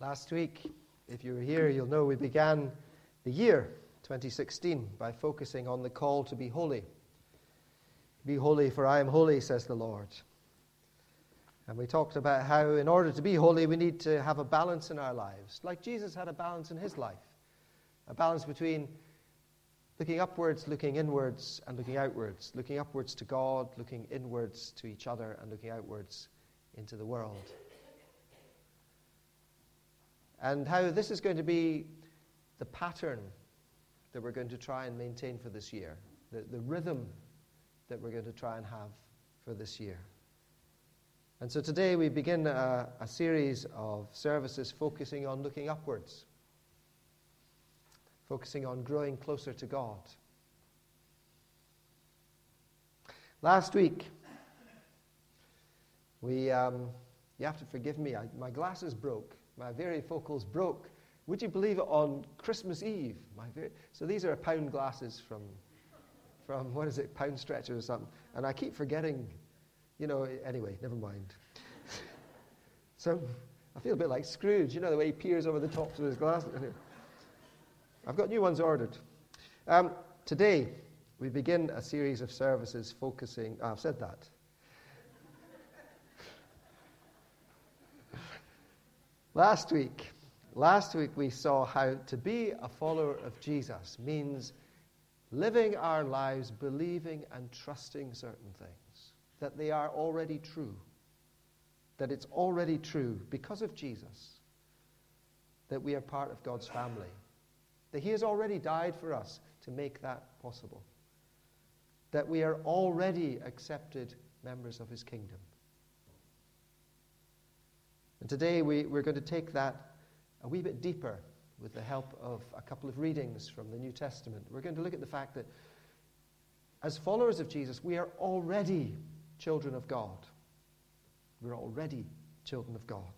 Last week, if you were here, you'll know we began the year 2016 by focusing on the call to be holy. Be holy, for I am holy, says the Lord. And we talked about how in order to be holy, we need to have a balance in our lives, like Jesus had a balance in his life. A balance between looking upwards, looking inwards, and looking outwards. Looking upwards to God, looking inwards to each other, and looking outwards into the world. And how this is going to be the pattern that we're going to try and maintain for this year. The rhythm that we're going to try and have for this year. And so today we begin a series of services focusing on looking upwards. Focusing on growing closer to God. Last week, you have to forgive me, my glasses broke. My varifocals broke. Would you believe it, on Christmas Eve? So these are pound glasses from what is it, Pound Stretcher or something. And I keep forgetting, anyway, never mind. So I feel a bit like Scrooge, the way he peers over the tops of his glasses. Anyway, I've got new ones ordered. Today, we begin a series of services focusing... I've said that. Last week we saw how to be a follower of Jesus means living our lives believing and trusting certain things, that they are already true, that it's already true because of Jesus, that we are part of God's family, that he has already died for us to make that possible, that we are already accepted members of his kingdom. And today we're going to take that a wee bit deeper with the help of a couple of readings from the New Testament. We're going to look at the fact that as followers of Jesus, we are already children of God. We're already children of God.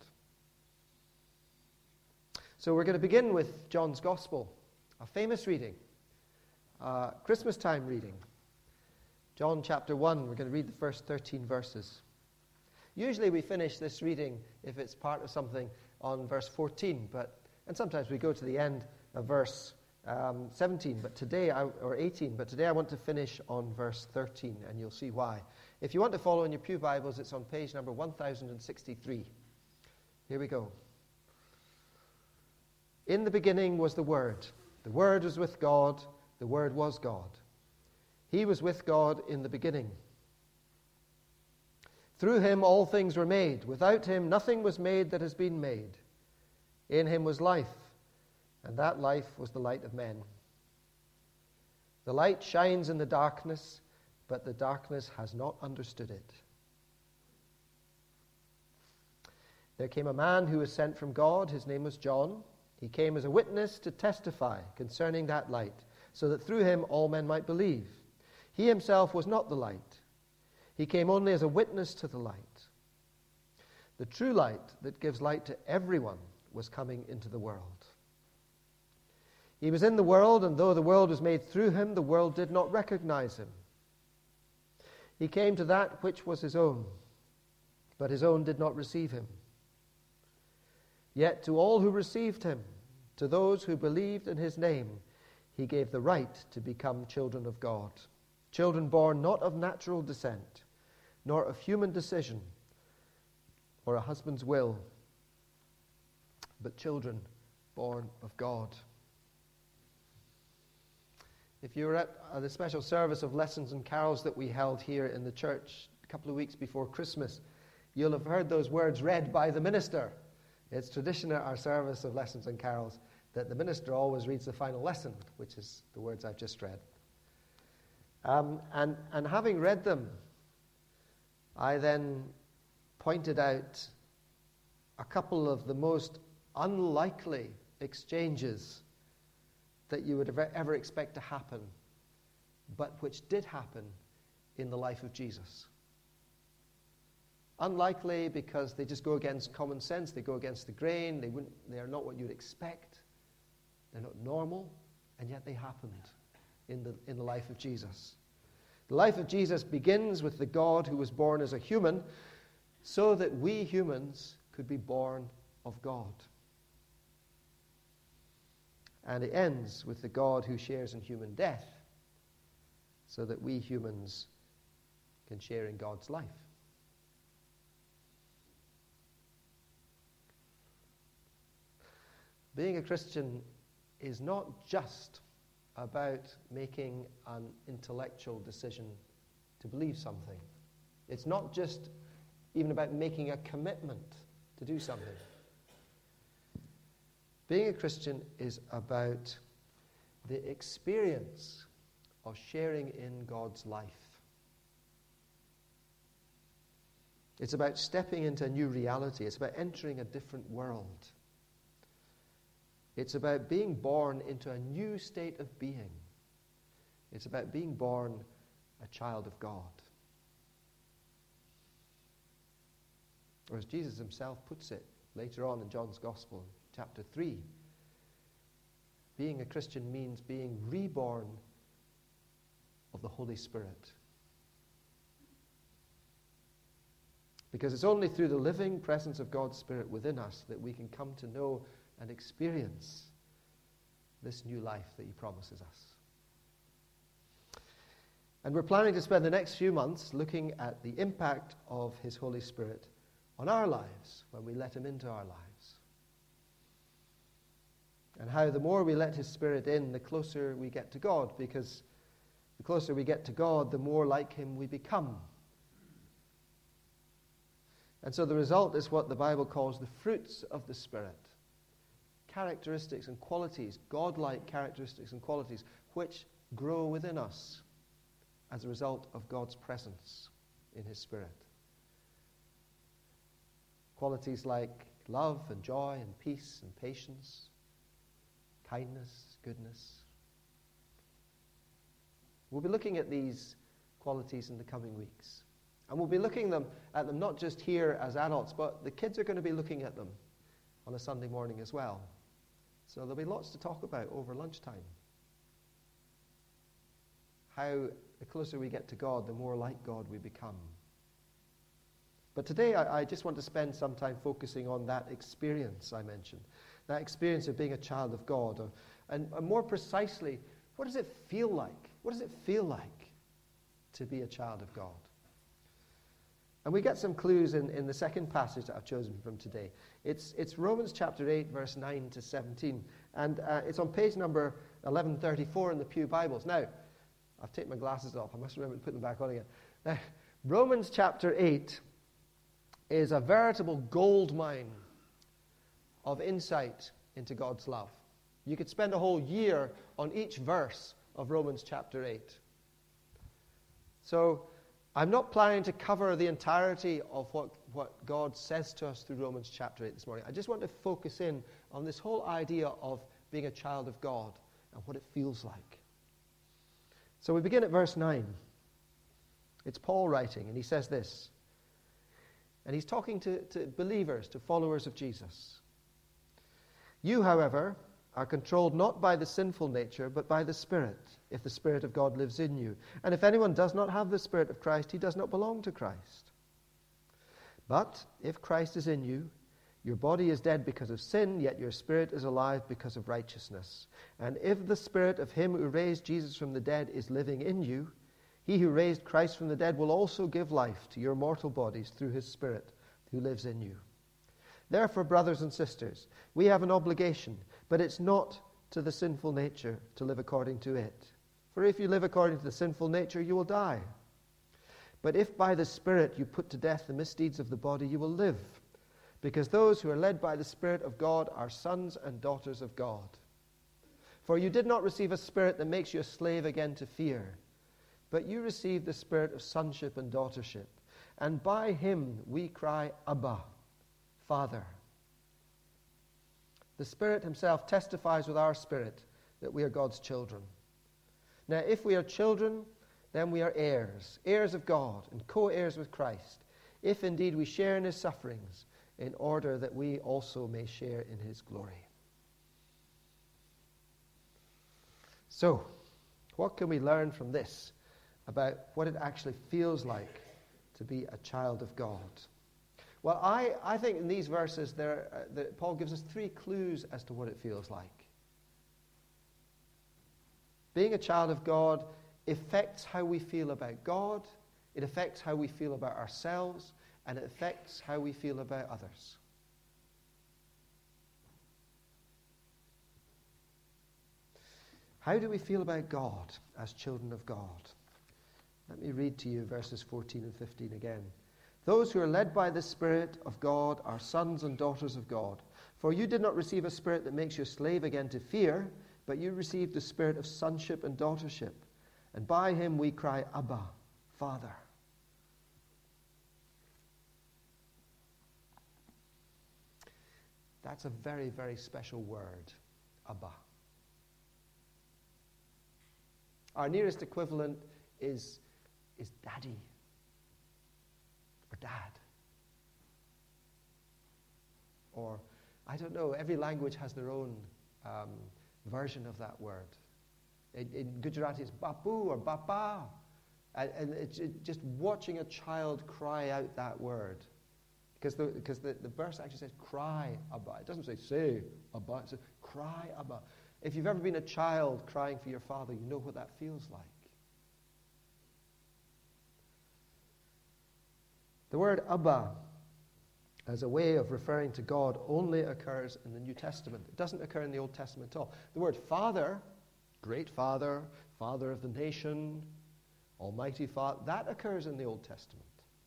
So we're going to begin with John's Gospel, a famous reading, Christmas time reading. John chapter 1, we're going to read the first 13 verses. Usually we finish this reading, if it's part of something, on verse 14, and sometimes we go to the end of verse 17, or 18, but today I want to finish on verse 13, and you'll see why. If you want to follow in your pew Bibles, it's on page number 1063. Here we go. In the beginning was the Word. The Word was with God. The Word was God. He was with God in the beginning. Through him all things were made. Without him nothing was made that has been made. In him was life, and that life was the light of men. The light shines in the darkness, but the darkness has not understood it. There came a man who was sent from God. His name was John. He came as a witness to testify concerning that light, so that through him all men might believe. He himself was not the light. He came only as a witness to the light. The true light that gives light to everyone was coming into the world. He was in the world, and though the world was made through him, the world did not recognize him. He came to that which was his own, but his own did not receive him. Yet to all who received him, to those who believed in his name, he gave the right to become children of God. Children born not of natural descent, nor of human decision, or a husband's will, but children born of God. If you were at the special service of lessons and carols that we held here in the church a couple of weeks before Christmas, you'll have heard those words read by the minister. It's tradition at our service of lessons and carols that the minister always reads the final lesson, which is the words I've just read. And having read them, I then pointed out a couple of the most unlikely exchanges that you would ever expect to happen, but which did happen in the life of Jesus. Unlikely because they just go against common sense, they go against the grain, they are not what you'd expect, they're not normal, and yet they happened in the life of Jesus. The life of Jesus begins with the God who was born as a human so that we humans could be born of God. And it ends with the God who shares in human death, so that we humans can share in God's life. Being a Christian is not just about making an intellectual decision to believe something. It's not just even about making a commitment to do something. Being a Christian is about the experience of sharing in God's life. It's about stepping into a new reality. It's about entering a different world. It's about being born into a new state of being. It's about being born a child of God. Or as Jesus himself puts it later on in John's Gospel, chapter 3, being a Christian means being reborn of the Holy Spirit. Because it's only through the living presence of God's Spirit within us that we can come to know and experience this new life that he promises us. And we're planning to spend the next few months looking at the impact of his Holy Spirit on our lives when we let him into our lives. And how the more we let his Spirit in, the closer we get to God, because the closer we get to God, the more like him we become. And so the result is what the Bible calls the fruits of the Spirit. Characteristics and qualities, God-like characteristics and qualities, which grow within us as a result of God's presence in his Spirit. Qualities like love and joy and peace and patience, kindness, goodness. We'll be looking at these qualities in the coming weeks. And we'll be looking at them not just here as adults, but the kids are going to be looking at them on a Sunday morning as well. So there'll be lots to talk about over lunchtime. How the closer we get to God, the more like God we become. But today I just want to spend some time focusing on that experience I mentioned. That experience of being a child of God. And more precisely, what does it feel like? What does it feel like to be a child of God? And we get some clues in the second passage that I've chosen from today. It's Romans chapter 8, verse 9 to 17. And it's on page number 1134 in the Pew Bibles. Now, I've taken my glasses off. I must remember to put them back on again. Now, Romans chapter 8 is a veritable gold mine of insight into God's love. You could spend a whole year on each verse of Romans chapter 8. So, I'm not planning to cover the entirety of what God says to us through Romans chapter 8 this morning. I just want to focus in on this whole idea of being a child of God and what it feels like. So we begin at verse 9. It's Paul writing, and he says this. And he's talking to believers, to followers of Jesus. You, however, are controlled not by the sinful nature, but by the Spirit, if the Spirit of God lives in you. And if anyone does not have the Spirit of Christ, he does not belong to Christ. But if Christ is in you, your body is dead because of sin, yet your spirit is alive because of righteousness. And if the Spirit of him who raised Jesus from the dead is living in you, he who raised Christ from the dead will also give life to your mortal bodies through his Spirit who lives in you. Therefore, brothers and sisters, we have an obligation, but it's not to the sinful nature to live according to it. For if you live according to the sinful nature, you will die. But if by the Spirit you put to death the misdeeds of the body, you will live. Because those who are led by the Spirit of God are sons and daughters of God. For you did not receive a spirit that makes you a slave again to fear, but you received the spirit of sonship and daughtership. And by him we cry, Abba, Father. The Spirit himself testifies with our spirit that we are God's children. Now, if we are children, then we are heirs, heirs of God and co-heirs with Christ, if indeed we share in his sufferings, in order that we also may share in his glory. So, what can we learn from this about what it actually feels like to be a child of God? Well, I think in these verses Paul gives us three clues as to what it feels like. Being a child of God affects how we feel about God, it affects how we feel about ourselves, and it affects how we feel about others. How do we feel about God as children of God? Let me read to you verses 14 and 15 again. Those who are led by the Spirit of God are sons and daughters of God. For you did not receive a spirit that makes you a slave again to fear, but you received the spirit of sonship and daughtership. And by him we cry, Abba, Father. That's a very, very special word, Abba. Our nearest equivalent is daddy or dad. Or, I don't know, every language has their own version of that word. In Gujarati it's bapu or bapa. And it's just watching a child cry out that word. Because the verse actually says, cry, Abba. It doesn't say Abba. It says, cry, Abba. If you've ever been a child crying for your father, you know what that feels like. The word Abba, as a way of referring to God, only occurs in the New Testament. It doesn't occur in the Old Testament at all. The word Father, Great Father, Father of the nation, Almighty Father, that occurs in the Old Testament.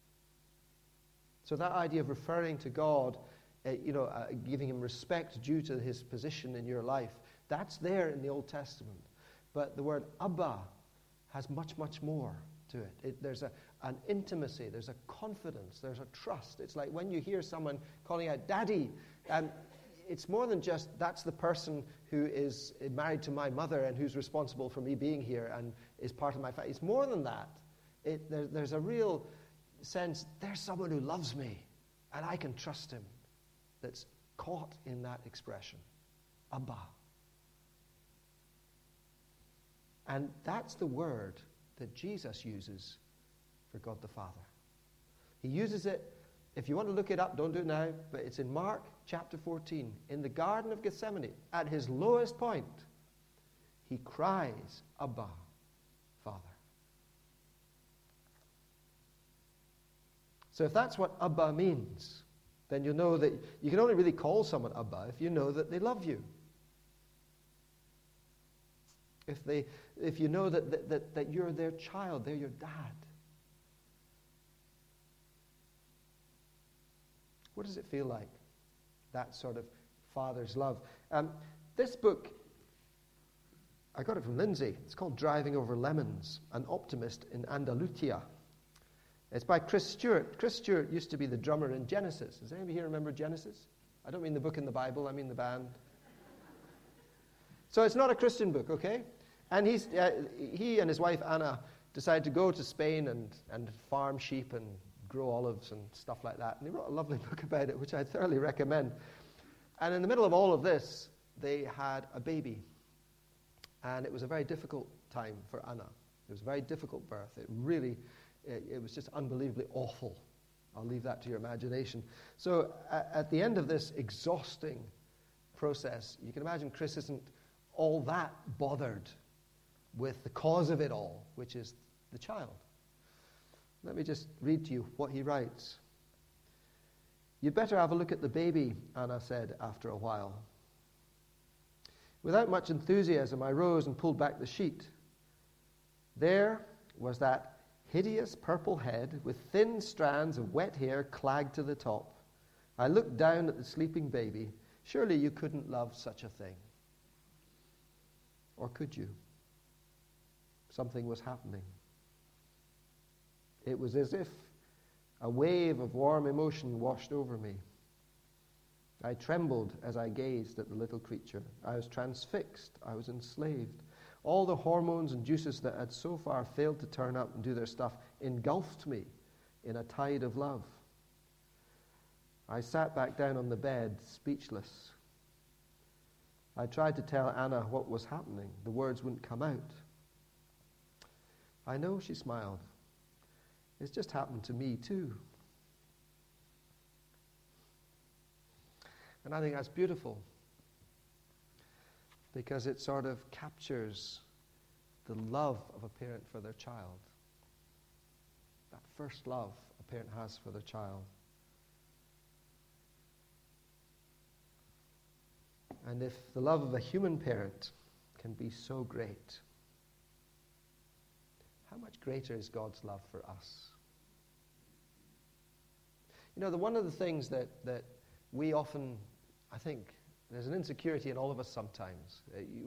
So that idea of referring to God, giving him respect due to his position in your life, that's there in the Old Testament. But the word Abba has much, much more to it. There's an intimacy, there's a confidence, there's a trust. It's like when you hear someone calling out, Daddy, it's more than just, that's the person who is married to my mother and who's responsible for me being here and is part of my family. It's more than that. There's a real sense, there's someone who loves me and I can trust him, that's caught in that expression, Abba. And that's the word that Jesus uses for God the Father. He uses it, if you want to look it up, don't do it now, but it's in Mark chapter 14. In the Garden of Gethsemane, at his lowest point, he cries, Abba, Father. So if that's what Abba means, then you know that you can only really call someone Abba if you know that they love you. If you know that you're their child, they're your dad. What does it feel like, that sort of father's love? This book, I got it from Lindsay. It's called Driving Over Lemons, An Optimist in Andalusia. It's by Chris Stewart. Chris Stewart used to be the drummer in Genesis. Does anybody here remember Genesis? I don't mean the book in the Bible, I mean the band. So it's not a Christian book, okay? And he and his wife Anna decided to go to Spain and farm sheep and grow olives and stuff like that. And he wrote a lovely book about it, which I thoroughly recommend. And in the middle of all of this, they had a baby. And it was a very difficult time for Anna. It was a very difficult birth. It was just unbelievably awful. I'll leave that to your imagination. So at the end of this exhausting process, you can imagine Chris isn't all that bothered with the cause of it all, which is the child. Let me just read to you what he writes. You'd better have a look at the baby, Anna said after a while. Without much enthusiasm, I rose and pulled back the sheet. There was that hideous purple head with thin strands of wet hair clagged to the top. I looked down at the sleeping baby. Surely you couldn't love such a thing. Or could you? Something was happening. It was as if a wave of warm emotion washed over me. I trembled as I gazed at the little creature. I was transfixed. I was enslaved. All the hormones and juices that had so far failed to turn up and do their stuff engulfed me in a tide of love. I sat back down on the bed, speechless. I tried to tell Anna what was happening. The words wouldn't come out. I know, she smiled. It's just happened to me too. And I think that's beautiful because it sort of captures the love of a parent for their child. That first love a parent has for their child. And if the love of a human parent can be so great, how much greater is God's love for us? You know, one of the things that we often, I think, there's an insecurity in all of us sometimes.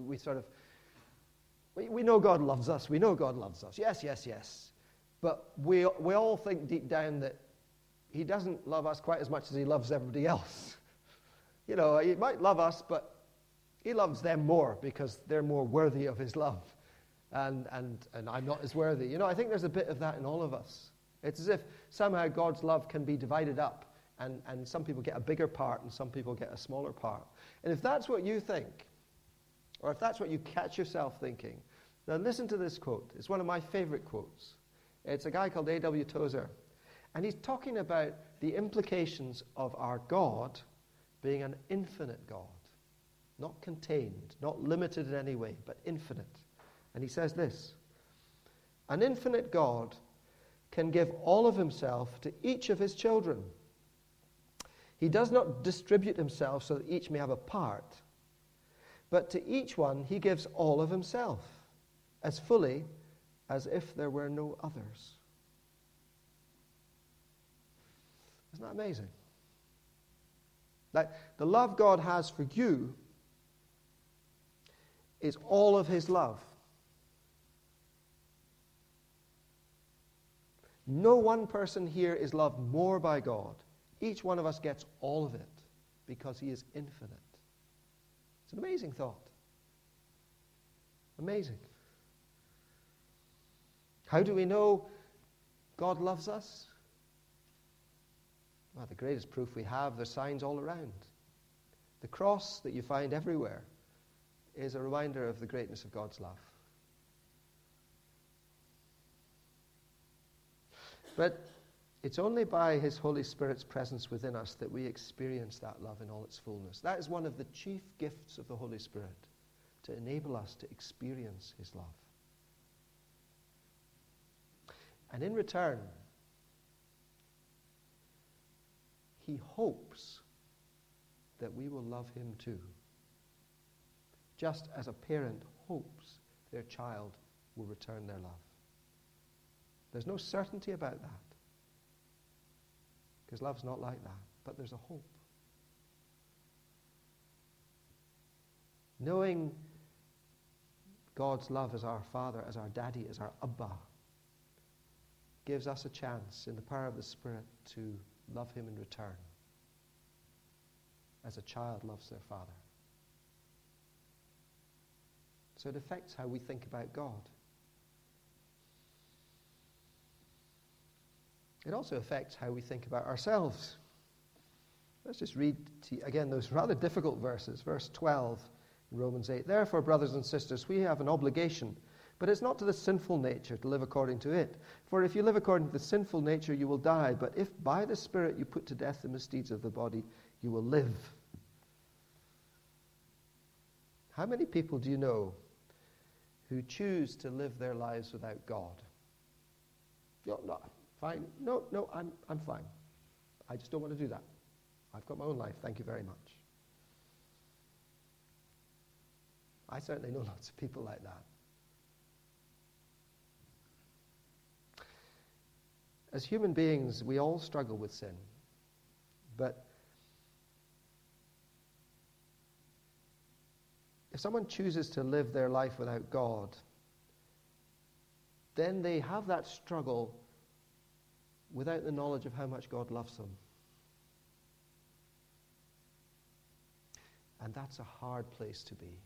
We know God loves us. We know God loves us. Yes, yes, yes. But we all think deep down that he doesn't love us quite as much as he loves everybody else. You know, he might love us, but he loves them more because they're more worthy of his love. And I'm not as worthy. You know, I think there's a bit of that in all of us. It's as if somehow God's love can be divided up, and some people get a bigger part and some people get a smaller part. And if that's what you think, or if that's what you catch yourself thinking, then listen to this quote. It's one of my favorite quotes. It's a guy called A.W. Tozer. And he's talking about the implications of our God being an infinite God. Not contained, not limited in any way, but infinite. And he says this: an infinite God can give all of himself to each of his children. He does not distribute himself so that each may have a part, but to each one he gives all of himself, as fully as if there were no others. Isn't that amazing? That the love God has for you is all of his love. No one person here is loved more by God. Each one of us gets all of it because he is infinite. It's an amazing thought. Amazing. How do we know God loves us? Well, the greatest proof we have, there's signs all around. The cross that you find everywhere is a reminder of the greatness of God's love. But it's only by his Holy Spirit's presence within us that we experience that love in all its fullness. That is one of the chief gifts of the Holy Spirit, to enable us to experience his love. And in return, he hopes that we will love him too, just as a parent hopes their child will return their love. There's no certainty about that, because love's not like that, but there's a hope. Knowing God's love as our Father, as our Daddy, as our Abba, gives us a chance in the power of the Spirit to love him in return, as a child loves their father. So it affects how we think about God. It also affects how we think about ourselves. Let's just read again those rather difficult verses. Verse 12 in Romans 8. Therefore, brothers and sisters, we have an obligation, but it's not to the sinful nature to live according to it. For if you live according to the sinful nature, you will die. But if by the Spirit you put to death the misdeeds of the body, you will live. How many people do you know who choose to live their lives without God? No, fine. No, I'm fine. I just don't want to do that. I've got my own life. Thank you very much. I certainly know lots of people like that. As human beings, we all struggle with sin. But if someone chooses to live their life without God, then they have that struggle without the knowledge of how much God loves them. And that's a hard place to be.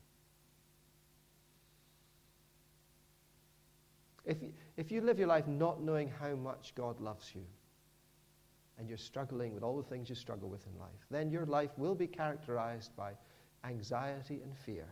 If you live your life not knowing how much God loves you, and you're struggling with all the things you struggle with in life, then your life will be characterized by anxiety and fear.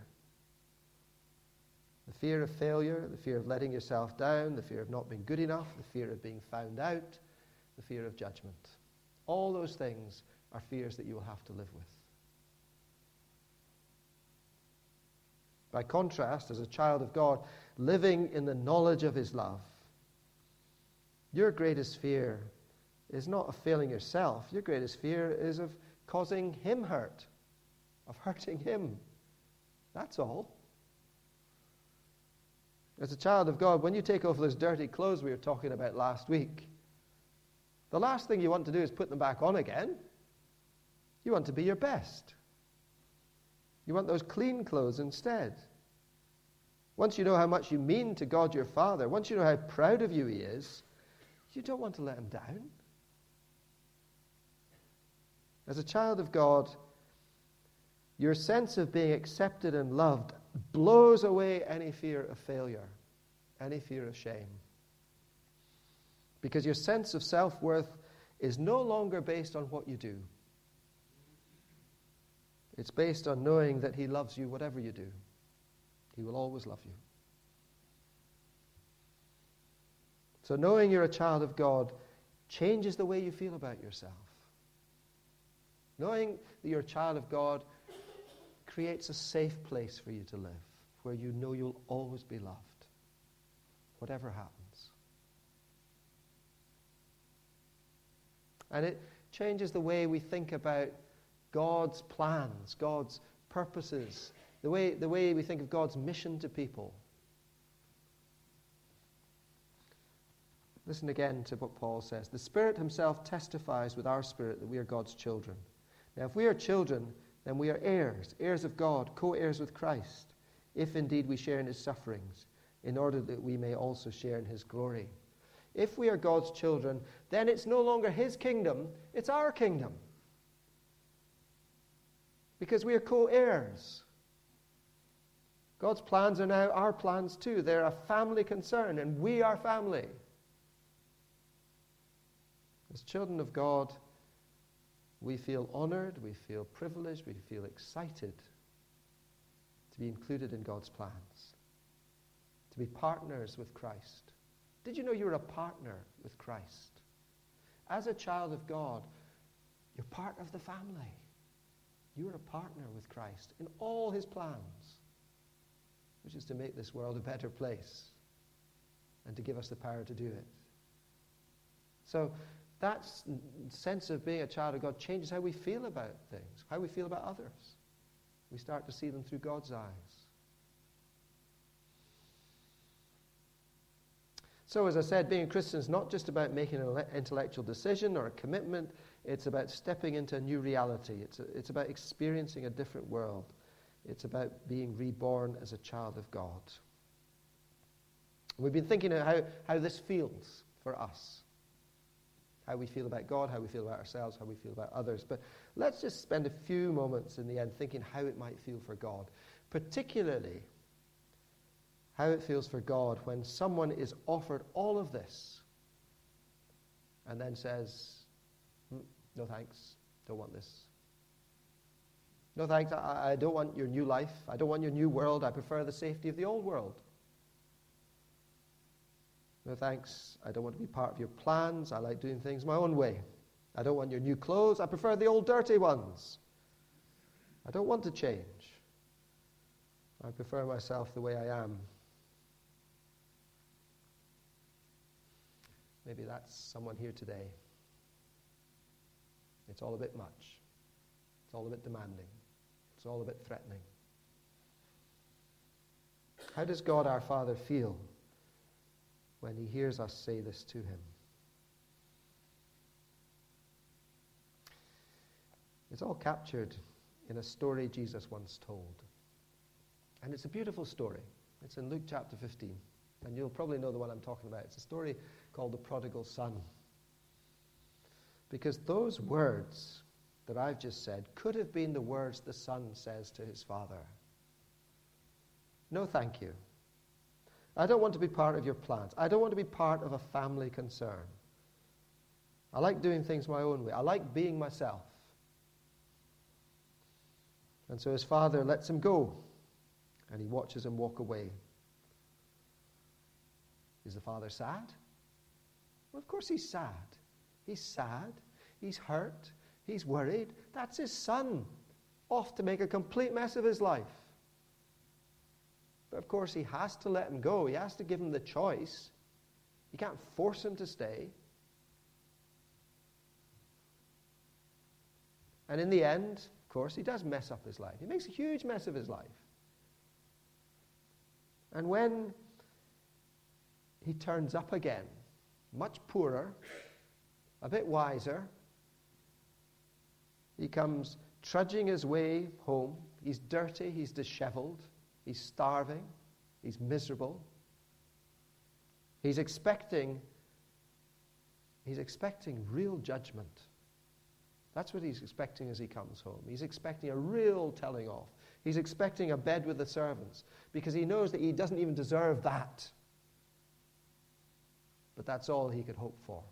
The fear of failure, the fear of letting yourself down, the fear of not being good enough, the fear of being found out, the fear of judgment. All those things are fears that you will have to live with. By contrast, as a child of God, living in the knowledge of his love, your greatest fear is not of failing yourself. Your greatest fear is of causing him hurt, of hurting him. That's all. As a child of God, when you take off those dirty clothes we were talking about last week, the last thing you want to do is put them back on again. You want to be your best. You want those clean clothes instead. Once you know how much you mean to God your Father, once you know how proud of you he is, you don't want to let him down. As a child of God, your sense of being accepted and loved blows away any fear of failure, any fear of shame. Because your sense of self-worth is no longer based on what you do. It's based on knowing that he loves you whatever you do. He will always love you. So knowing you're a child of God changes the way you feel about yourself. Knowing that you're a child of God creates a safe place for you to live, where you know you'll always be loved, whatever happens. And it changes the way we think about God's plans, God's purposes, the way we think of God's mission to people. Listen again to what Paul says. The Spirit himself testifies with our spirit that we are God's children. Now, if we are children, then we are heirs, heirs of God, co-heirs with Christ, if indeed we share in his sufferings, in order that we may also share in his glory. If we are God's children, then it's no longer his kingdom, it's our kingdom. Because we are co-heirs. God's plans are now our plans too. They're a family concern, and we are family. As children of God, we feel honored, we feel privileged, we feel excited to be included in God's plans, to be partners with Christ. Did you know you were a partner with Christ? As a child of God, you're part of the family. You are a partner with Christ in all his plans, which is to make this world a better place and to give us the power to do it. So that sense of being a child of God changes how we feel about things, how we feel about others. We start to see them through God's eyes. So, as I said, being a Christian is not just about making an intellectual decision or a commitment. It's about stepping into a new reality. It's about experiencing a different world. It's about being reborn as a child of God. We've been thinking of how this feels for us. How we feel about God, how we feel about ourselves, how we feel about others. But let's just spend a few moments in the end thinking how it might feel for God. Particularly, how it feels for God when someone is offered all of this and then says, no thanks, don't want this. No thanks, I don't want your new life. I don't want your new world. I prefer the safety of the old world. No thanks, I don't want to be part of your plans. I like doing things my own way. I don't want your new clothes. I prefer the old dirty ones. I don't want to change. I prefer myself the way I am. Maybe that's someone here today. It's all a bit much. It's all a bit demanding. It's all a bit threatening. How does God our Father feel when he hears us say this to him? It's all captured in a story Jesus once told. And it's a beautiful story. It's in Luke chapter 15. And you'll probably know the one I'm talking about. It's a story called The Prodigal Son. Because those words that I've just said could have been the words the son says to his father. No, thank you. I don't want to be part of your plans. I don't want to be part of a family concern. I like doing things my own way. I like being myself. And so his father lets him go, and he watches him walk away. Is the father sad? Well, of course he's sad. He's sad. He's hurt. He's worried. That's his son, off to make a complete mess of his life. But of course, he has to let him go. He has to give him the choice. He can't force him to stay. And in the end, of course, he does mess up his life. He makes a huge mess of his life. And when he turns up again, much poorer, a bit wiser, he comes trudging his way home. He's dirty, he's disheveled, he's starving, he's miserable. He's expecting real judgment. That's what he's expecting as he comes home. He's expecting a real telling off. He's expecting a bed with the servants because he knows that he doesn't even deserve that. But that's all he could hope for.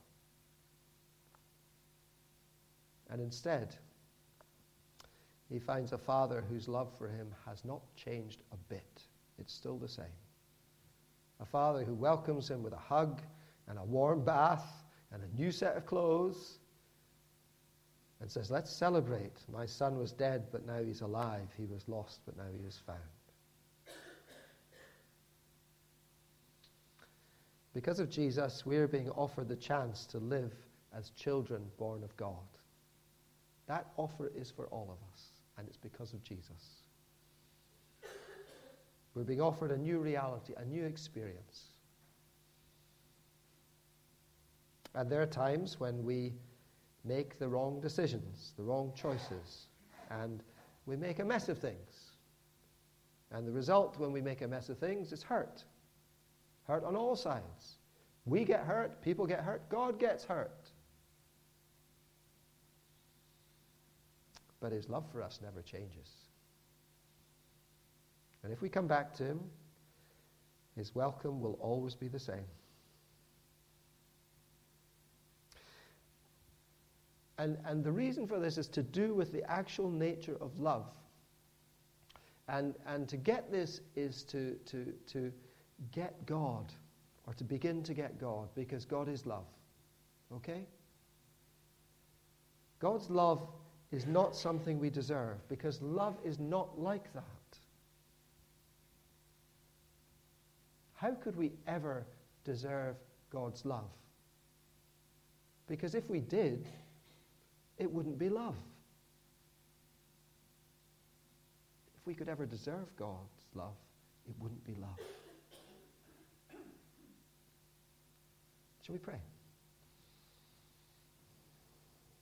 And instead, he finds a father whose love for him has not changed a bit. It's still the same. A father who welcomes him with a hug and a warm bath and a new set of clothes and says, let's celebrate. My son was dead, but now he's alive. He was lost, but now he is found. Because of Jesus, we are being offered the chance to live as children born of God. That offer is for all of us, and it's because of Jesus. We're being offered a new reality, a new experience. And there are times when we make the wrong decisions, the wrong choices, and we make a mess of things. And the result when we make a mess of things is hurt. Hurt on all sides. We get hurt, people get hurt, God gets hurt. But his love for us never changes. And if we come back to him, his welcome will always be the same. And the reason for this is to do with the actual nature of love. And to get this is to get God, or to begin to get God, because God is love. Okay? God's love is not something we deserve, because love is not like that. How could we ever deserve God's love? Because if we did, it wouldn't be love. If we could ever deserve God's love, it wouldn't be love. Shall we pray?